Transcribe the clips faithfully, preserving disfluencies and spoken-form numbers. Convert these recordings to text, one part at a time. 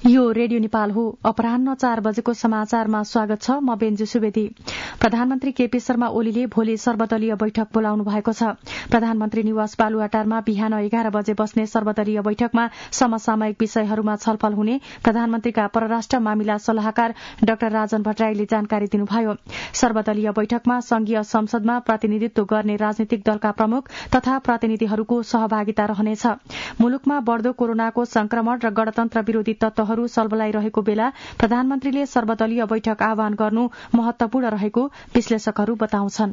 यो रेडियो नेपाल हो। अपराह्न चार बजेको समाचारमा स्वागत छ। म बेन्जु सुवेदी। प्रधानमन्त्री केपी शर्मा ओलीले भोलि सर्वदलीय बैठक बोलाउनु भएको छ। प्रधानमन्त्री निवास बालुवाटारमा बिहान एघार बजे बस्ने सर्वदलीय बैठकमा समसामयिक विषयहरूमा छलफल हुने प्रधानमन्त्रीका परराष्ट्र मामिला सल्लाहकार डाक्टर राजन भट्टराईले जानकारी दिनुभयो। सर्वदलीय बैठकमा संघीय संसदमा प्रतिनिधित्व गर्ने राजनीतिक दलका प्रमुख तथा प्रतिनिधिहरूको सहभागिता रहनेछ। मुलुकमा बढ़दो कोरोनाको संक्रमण र गणतन्त्र विरोधी तत्वहरू सल्बलाइरहेको बेला प्रधानमन्त्रीले सर्वदलीय बैठक आह्वान गर्नु महत्वपूर्ण रहेको विश्लेषकहरू बताउँछन्।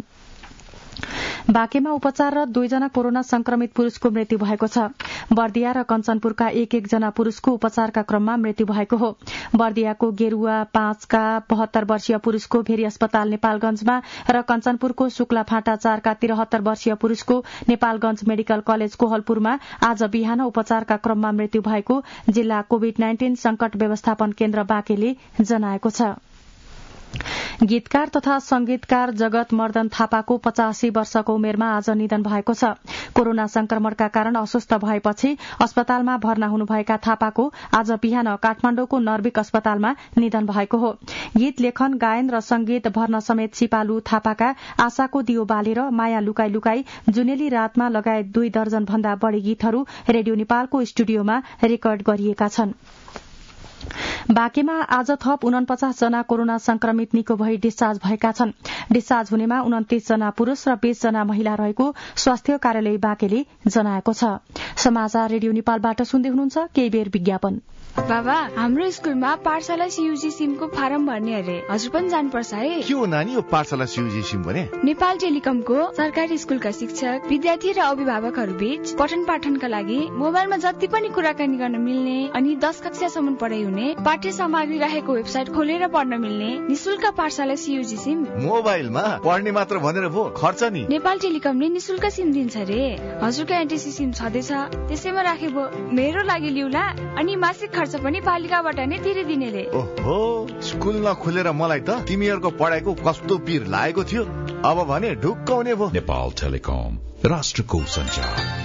बाँकेमा उपचार र दुईजना कोरोना संक्रमित पुरूषको मृत्यु भएको छ। बर्दिया र कञ्चनपुरका एक एकजना पुरूषको उपचारका क्रममा मृत्यु भएको हो। बर्दियाको गेरुवा पाँचका बहत्तर वर्षीय पुरूषको भेरी अस्पताल नेपालगंजमा र कञ्चनपुरको शुक्ला फाँटा चारका तिरहत्तर वर्षीय पुरूषको नेपालगंज मेडिकल कलेज कोहलपुरमा आज बिहान उपचारका क्रममा मृत्यु भएको जिल्ला कोविड नाइन्टीन संकट व्यवस्थापन केन्द्र बाँकेले जनाएको छ। गीतकार तथा संगीतकार जगत मर्दन थापाको पचासी वर्षको उमेरमा आज निधन भएको छ। कोरोना संक्रमणका कारण अस्वस्थ भएपछि अस्पतालमा भर्ना हुनुभएका थापाको आज बिहान काठमाण्डुको नर्विक अस्पतालमा निधन भएको हो। गीत लेखन, गायन र संगीत भर्न समेत सिपालु थापाका आशाको दियो बालेर, माया लुकाई लुकाई, जुनेली रातमा लगायत दुई दर्जन भन्दा बढ़ी गीतहरू रेडियो नेपालको स्टुडियोमा रेकर्ड गरिएका छन्। बाँकेमा आज थप उनपचास जना कोरोना संक्रमित निको भई डिस्चार्ज भएका छन्। डिस्चार्ज हुनेमा उन्तीस जना पुरूष र बीस जना महिला रहेको स्वास्थ्य कार्यालय बाँकेले जनाएको छ। समाचार रेडियो नेपालबाट सुन्दै हुनुहुन्छ। केही बेर विज्ञापन। बाबा, हाम्रो स्कुलमा पाठशाला सीयूजी सिमको फारम भर्ने अरे, हजुर पनि जानुपर्छ है। के हो नानी, यो पाठशाला सीयूजी सिम भने? नेपाल टेलिकमको सरकारी स्कुलका शिक्षक, विद्यार्थी र अभिभावकहरू बीच पठन पाठनका लागि मोबाइलमा जति पनि कुराकानी गर्न मिल्ने अनि दस कक्षासम्म पढाइ हुने, पाठ्य सामग्री रहेको वेबसाइट खोलेर पढ्न मिल्ने निशुल्क पाठशाला सीयूजी सिम। मोबाइलमा पढ्ने मात्र भनेर भो खर्च नि? नेपाल टेलिकमले निशुल्क सिम दिन्छ रे। हजुरका एनटीसी सिम छँदैछ, त्यसैमा राखे भो। मेरो लागि लिउला अनि मासिक खर्च पनि पालिकाबाट नै तिरिदिने रे। ओहो, स्कुल नखुलेर मलाई त तिमीहरूको पढाइको कस्तो पीर लागेको थियो। अब भने ढुक्क हुने भो। नेपाल टेलिकम, राष्ट्रको सञ्चार।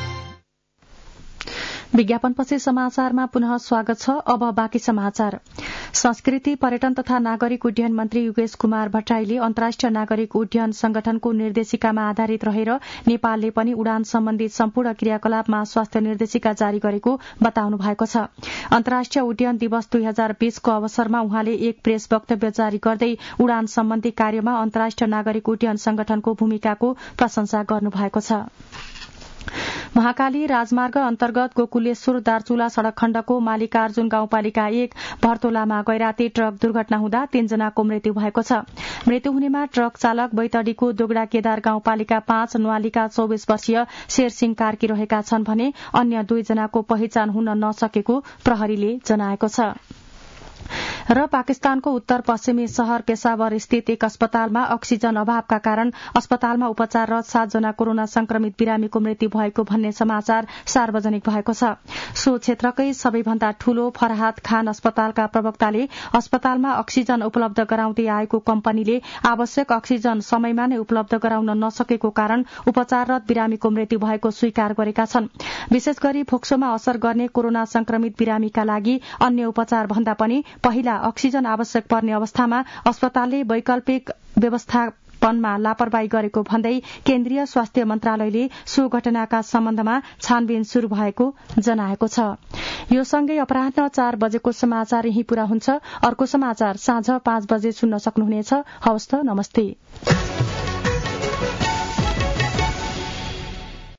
विज्ञापनपछि समाचारमा पुनः स्वागत छ। अब बाँकी समाचार। संस्कृति, पर्यटन तथा नागरिक उड्डयन मन्त्री योगेश कुमार भट्टराईले अन्तर्राष्ट्रिय नागरिक उड्डयन संगठनको निर्देशिकामा आधारित रहेर नेपालले पनि उडान सम्बन्धी सम्पूर्ण क्रियाकलापमा स्वास्थ्य निर्देशिका जारी गरेको बताउनु भएको छ। अन्तर्राष्ट्रिय उड्डयन दिवस दुई हजार बीसको अवसरमा उहाँले एक प्रेस वक्तव्य जारी गर्दै उडान सम्बन्धी कार्यमा अन्तर्राष्ट्रिय नागरिक उड्डयन संगठनको भूमिकाको प्रशंसा गर्नुभएको छ। महाकाली राजमार्ग अन्तर्गत गोकुलेश्वर दार्चुला सड़क खण्डको मालिकार्जुन गाउँपालिका एक भर्तोलामा गैराती ट्रक दुर्घटना हुँदा तीनजनाको मृत्यु भएको छ। मृत्यु हुनेमा ट्रक चालक बैतडीको दोगडा केदार गाउँपालिका पाँच न्वालीका चौबिस वर्षीय शेरसिंह कार्की रहेका छन् भने अन्य दुईजनाको पहिचान हुन नसकेको प्रहरीले जनाएको छ। र पाकिस्तानको उत्तर पश्चिमी शहर पेशावर स्थित एक अस्पतालमा अक्सिजन अभावका कारण अस्पतालमा उपचाररत सातजना कोरोना संक्रमित बिरामीको मृत्यु भएको भन्ने समाचार सार्वजनिक भएको छ। सो क्षेत्रकै सबैभन्दा ठूलो फरहाद खान अस्पतालका प्रवक्ताले अस्पतालमा अक्सिजन उपलब्ध गराउँदै आएको कम्पनीले आवश्यक अक्सिजन समयमा नै उपलब्ध गराउन नसकेको कारण उपचाररत बिरामीको मृत्यु भएको स्वीकार गरेका छन्। विशेष गरी फोक्सोमा असर गर्ने कोरोना संक्रमित बिरामीका लागि अन्य उपचार भन्दा पनि पहिला अक्सिजन आवश्यक पर्ने अवस्थामा अस्पतालले वैकल्पिक व्यवस्थापनमा लापरवाही गरेको भन्दै केन्द्रीय स्वास्थ्य मन्त्रालयले सो घटनाका सम्बन्धमा छानबिन शुरू भएको जनाएको छ। यो सँगै अपराह्न चार बजेको समाचार यही पूरा हुन्छ। अर्को समाचार साँझ पाँच बजे सुन्न सक्नुहुनेछ। हवस् त, नमस्ते।